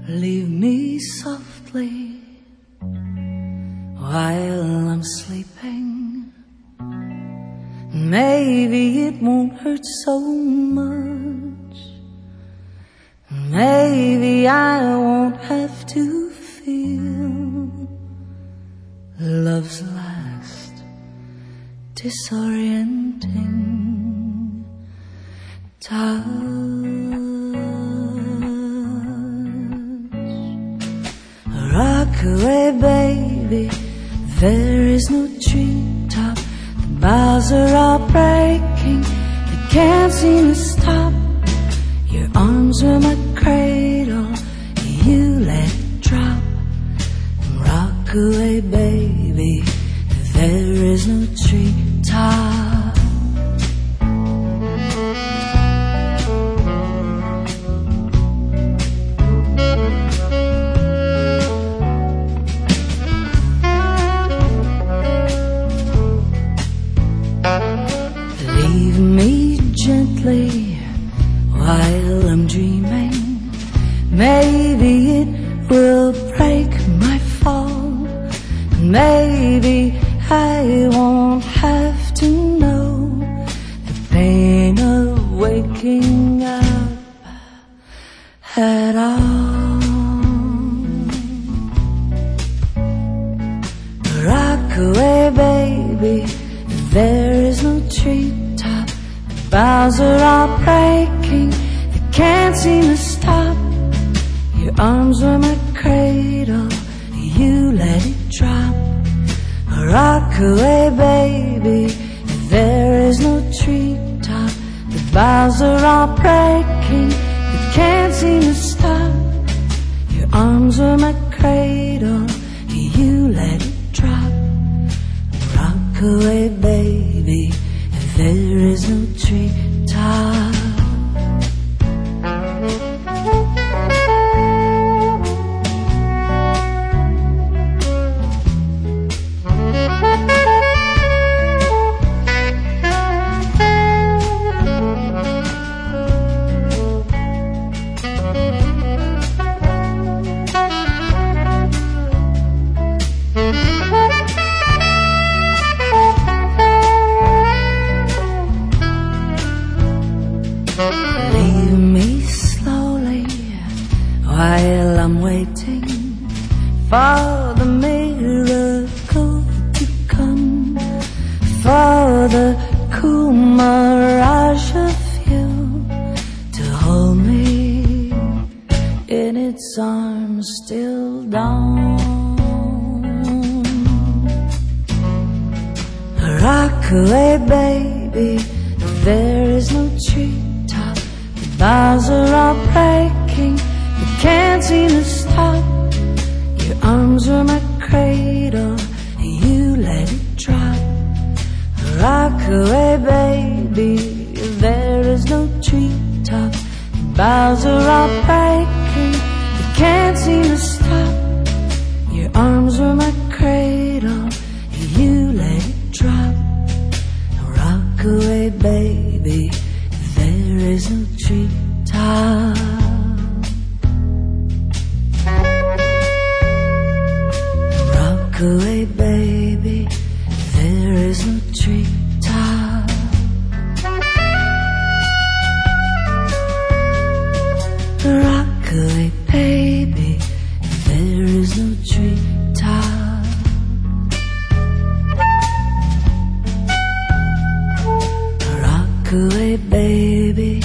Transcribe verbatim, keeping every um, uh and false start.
Leave me softly while I'm sleeping. Maybe it won't hurt so much. Maybe I won't have to feel love's last disorienting touch. Rock away, baby, there is no treetop. The boughs are all breaking, they can't seem to stop. Your arms were my cradle, you let it drop. Rock away, baby, there is no treetop. Leave me gently while I'm dreaming. Maybe it will break my fall. Maybe I won't have to know the pain of waking up at all. Rock away, baby, there is no treetop. The boughs are all breaking, they can't seem to stop. Your arms were my cradle, you let it drop. Rock away, baby, there is no treetop. The boughs are all breaking, they can't seem to stop. Your arms were my cradle, you let it drop. Rock away, baby, there is no treetop. Leave me slowly while I'm waiting for the miracle to come, for the cool mirage of you to hold me in its arms till dawn. Rock away, baby, there is no treetop. The boughs are all breaking, they can't seem to stop. Your arms were my cradle, you let it drop. Rock away, baby, there is no treetop. The boughs are all breaking, they can't seem to stop. Your arms were my cradle, you let it drop. Rock away, baby, there is no treetop. Rock away, baby, there is no treetop. Rock away, baby, there is no treetop. Rock away, baby,